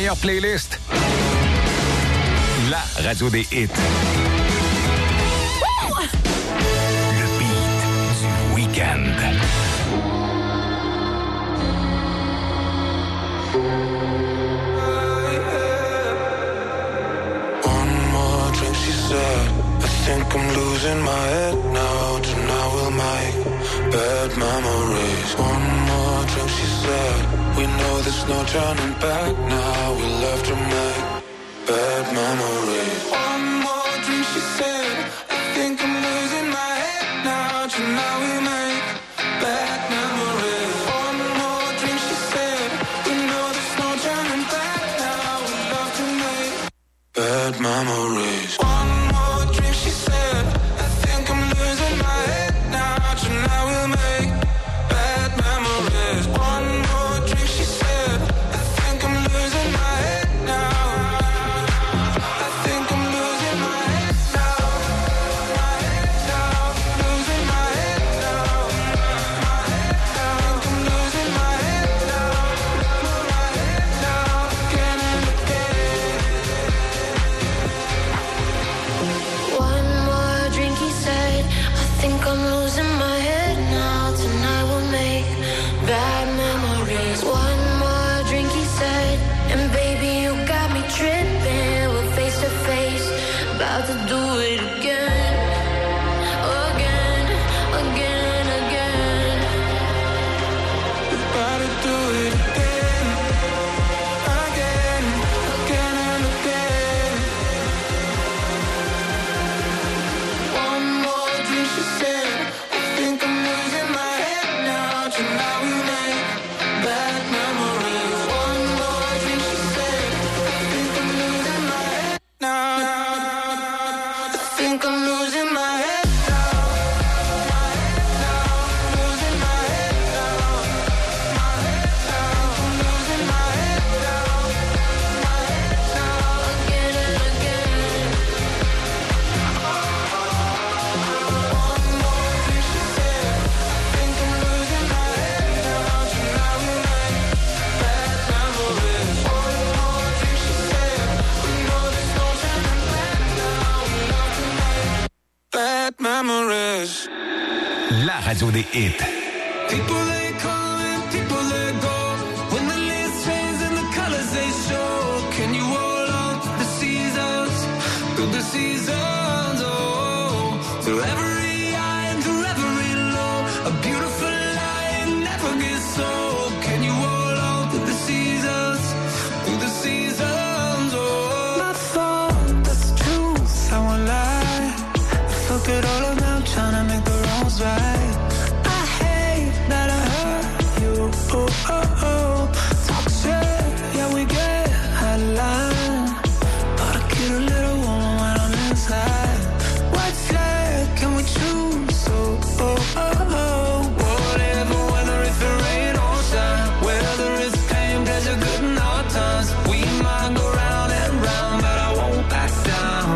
meilleures playlists. La radio des hits. Le beat du week-end. I think I'm losing my head now. Tonight we'll make bad memories. One more drink, she said. We know there's no turning back now. We'll have to make bad memories. One more drink, she said. I think I'm losing my head now. Tonight we'll make bad memories. One more drink, she said. We know there's no turning back now. We'll have to make bad memories. La radio des hits. People they come and people they go. When the leaves change and the colors they show. Can you hold on to the seasons? Through the seasons, oh. Through every high and through every low. A beautiful light never gets old. Can you hold on to the seasons? Through the seasons, oh. My fault, that's the truth, I won't lie. Fuck it all up now, trying to make the wrongs right. I hate that I hurt you, oh, oh, oh. Talk shit, yeah, we get out of line. But I get a little warm when I'm inside. White flag, can we choose, oh, oh, oh, oh. Whatever, whether it's the rain or shine. Whether it's pain, pleasure, good and hard times. We might go round and round, but I won't back down.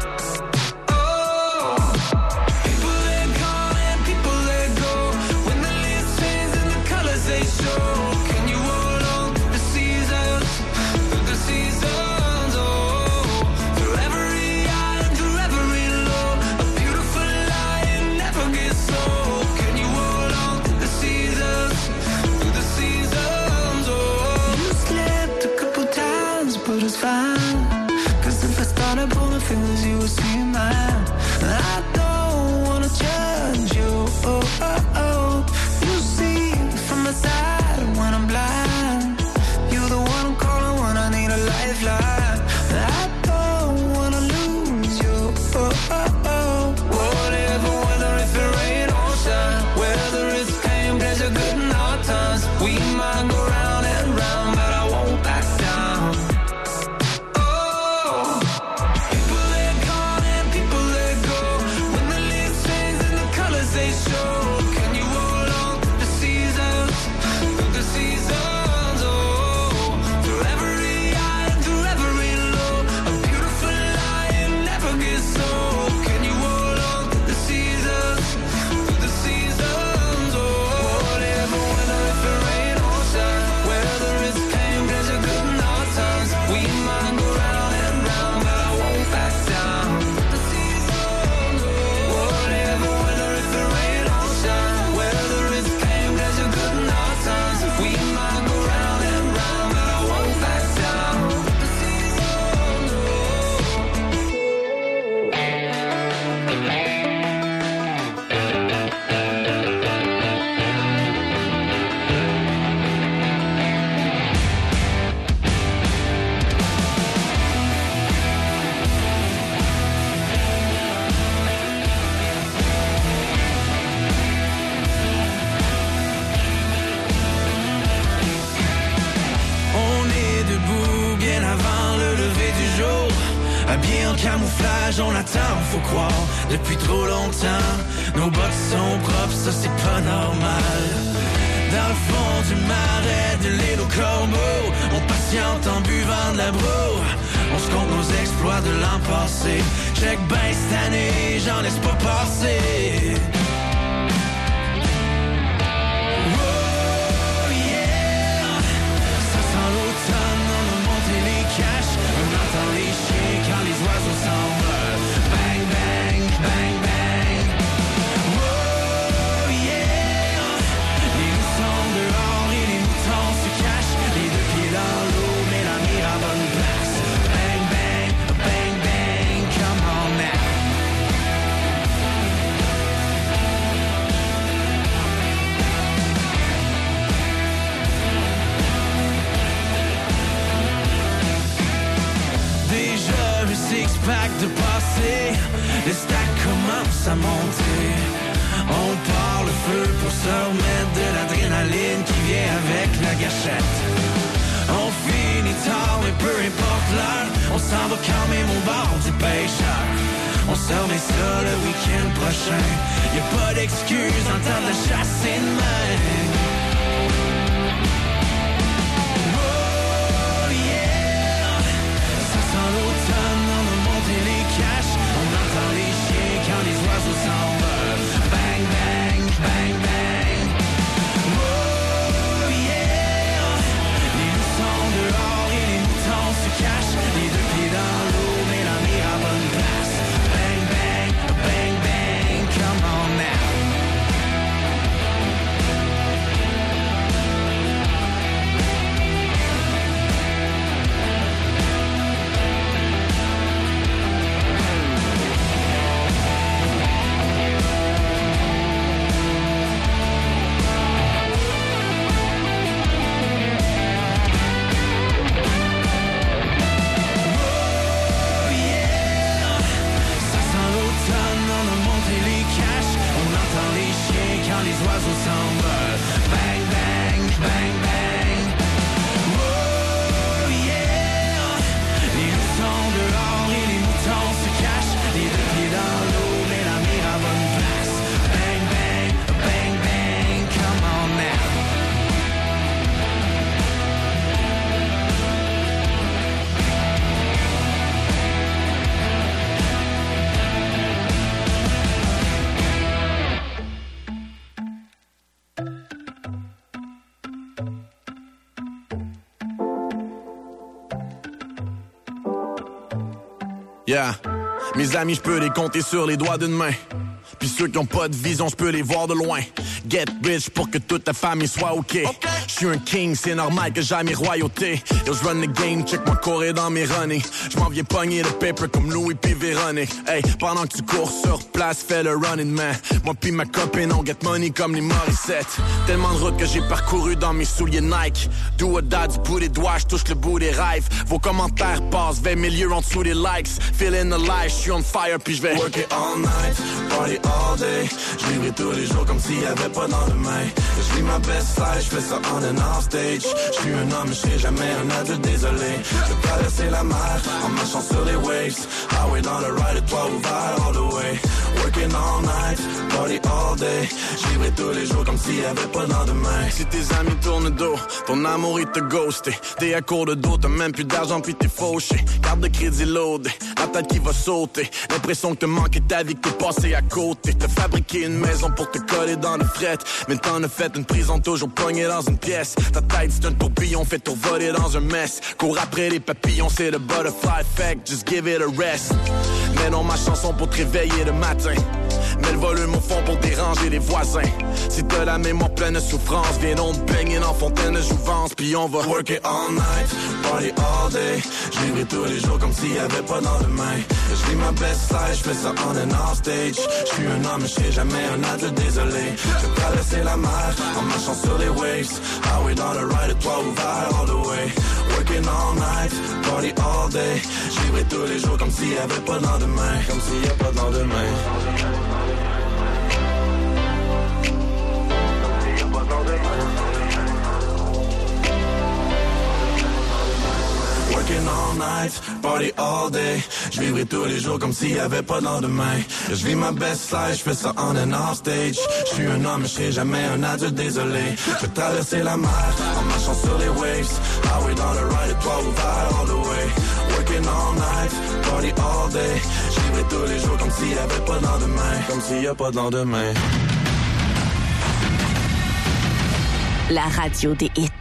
Fingers you will see mine. I don't wanna judge you. Oh, oh, oh. You see from the side when I'm blind. You're the one I'm calling when I need a lifeline. I don't wanna lose you. Oh, oh, oh. Whatever, whether it's the rain or shine. Whether it's pain, pleasure, good and hard times. We might go round and round, but I won't back down. Sun Habillés en camouflage, on attend, faut croire, depuis trop longtemps. Nos bottes sont propres, ça c'est pas normal. Dans le fond du marais de l'île aux corbeaux, on patiente en buvant de la broue. On se compte nos exploits de l'an passé. Check ben cette année, j'en laisse pas passer. Oh yeah, ça sent l'automne, on a monté les caches. On entend les chiens quand les oiseaux s'envolent. Bang, bang, bang, bang. Oh yeah, les loups sont dehors et les moutons se cachent. Les deux pieds dans l'eau, mais la mire à bonne place. Bang, bang, bang, bang, come on now. Déjà un six-pack de passé, le stack commence à monter. On part le feu pour se remettre de l'adrénaline qui vient avec la gâchette. On finit tard mais peu importe l'heure, on s'en va quand même au bord du pêcheur. On se remet ça le week-end prochain, y'a pas d'excuse en temps de la chasse et de main. Oh yeah, ça sent l'automne, on a monté les caches. On entend les chiens quand les oiseaux s'envolent. Bang, bang, bang, bang. Oh yeah, les loups sont dehors et les moutons se cachent. Les deux pieds dans l'eau, mais la mire à bonne place. Bang, bang, bang, bang, come on now. Yeah, mes amis, je peux les compter sur les doigts d'une main. Puis ceux qui ont pas de vision, je peux les voir de loin. Get rich pour que toute ta famille soit OK. Je suis un king, c'est normal que j'aille mes royautés. Yo, je run the game, check moi courir dans mes runnings. Je m'en viens pogner le paper comme Louis pis Véronique. Hey, pendant que tu cours sur place, fais le running man. Moi pis ma copine, on get money comme les Morissette. Tellement de routes que j'ai parcouru dans mes souliers Nike. Do or die, du bout des doigts, je touche le bout des rêves. Vos commentaires passent 20 milieux en dessous des likes. Feeling the life, je suis on fire pis je vais work it all night, party all day. Je vivrai tous les jours comme s'il y avait pas dans le main. Je vis ma best life, je fais ça on and off stage. Je suis un homme, je serai jamais un adulte, désolé. Je traverser la mer en marchant sur les waves. Highway dans le ride, et toi ouvert all the way. Working all night, party all day. Je vivrai tous les jours comme s'il y avait pas dans demain. Si tes amis tournent dos, ton amour il te ghosté. T'es à court de dos, t'as même plus d'argent puis t'es fauché. Carte de crédit loadé, la tête qui va sauter. L'impression que te manquait ta vie, que t'es passé à côté. T'as fabriqué une maison pour te coller dans le fret. Mais t'en as fait une prison toujours pognée dans une pièce. Ta tête c'est un tourbillon fait tourvoler dans un mess. Cours après les papillons, c'est le butterfly effect. Just give it a rest. Mets non ma chanson pour te réveiller le matin. Mets le volume au fond pour déranger les voisins. Si t'as la mémoire pleine de souffrance, viens donc te baigner dans fontaine de jouvence. Puis on va work it all night, party all day. Je vivrai tous les jours comme s'il y avait pas dans demain. Je vis ma best life, je fais ça on and off stage. Je suis un homme, je serai jamais un adulte, désolé. Je vais traverser la mer en marchant sur les waves. Highway dans le ride, et toi ouvert all the way. Working all night, party all day. Je vivrai tous les jours comme s'il y avait pas dans demain. Comme s'il y a pas dans demain. Working Working all night, party all day. Je vivrai tous les jours comme s'il y avait pas de lendemain. Je vis ma best life, je fais ça on and off stage. Je suis un homme, je serai jamais un adulte, désolé. Je vais traverser la mer en marchant sur les waves. Highway dans le ride, toi ouvert all the way. Working all night, party all day. Je vivrai tous les jours comme s'il y avait pas de lendemain. Comme s'il y a pas de lendemain. La radio des hits.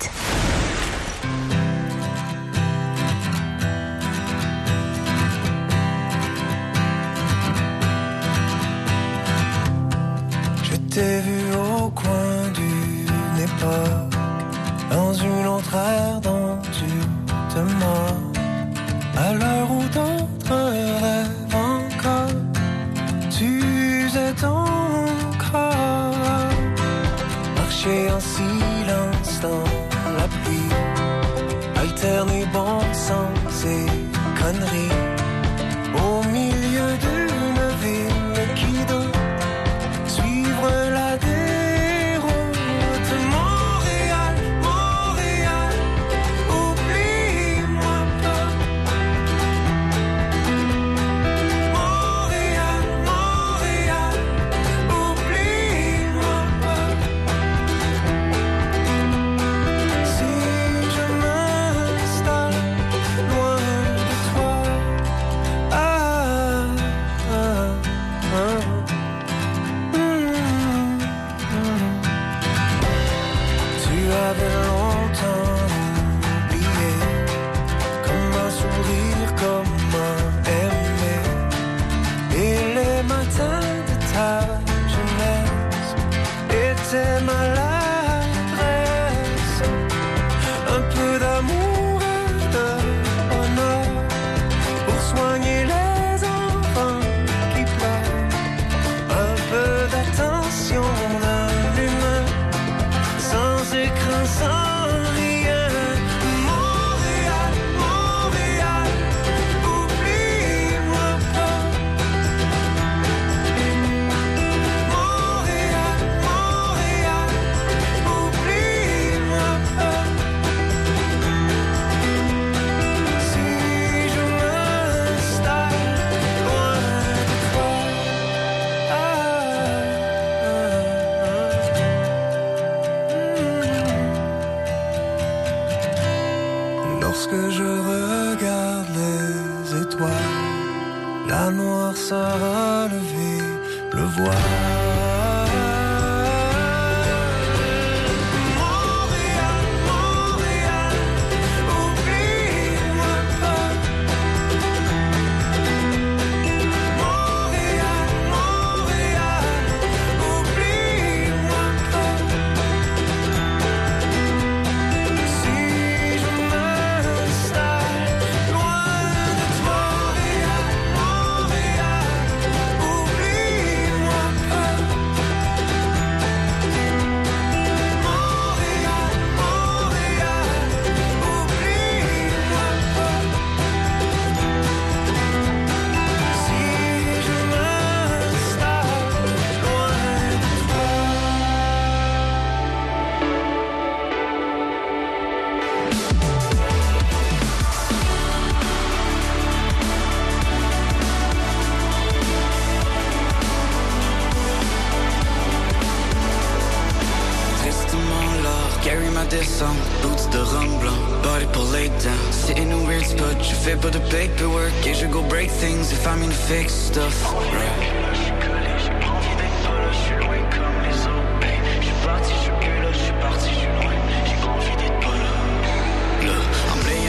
Je t'ai vu au coin d'une époque, dans une autre ère dont tu te mords. À l'heure où d'autres rêvent encore, tu usais ton corps. Marcher en silence dans la pluie, alterner bon sens et conneries, au milieu d'une ville qui doit suivre la déroute. Montréal, Montréal, oublie-moi pas. Montréal, Montréal, oublie-moi pas. Si je m'installe loin de toi, tu avais longtemps oublié comment sourire, comment aimer. Et les matins de ta jeunesse étaient maladresse. Un peu d'amour et de bonheur pour soigner les enfants qui pleurent. Un peu d'attention d'un humain, sans écran, sans rien. Montréal, Montréal, oublie-moi pas. Montréal, Montréal, oublie-moi pas. Si je m'installe loin de toi, lorsque je regarde les étoiles, la noirceur a levé le voile. Montréal, Montréal, oublie-moi pas. Montréal, Montréal, oublie-moi pas. Si je m'installe loin de toi, Montréal, oublie-moi pas. Montréal, Montréal, oublie-moi pas. Si je m'installe loin de toi. Tristement l'or, Gary ma descente, boots de rhum blanc, body pour lay down. Sit in a weird spot, je fais pas de paperwork et je go break things if I mean fix stuff. Right.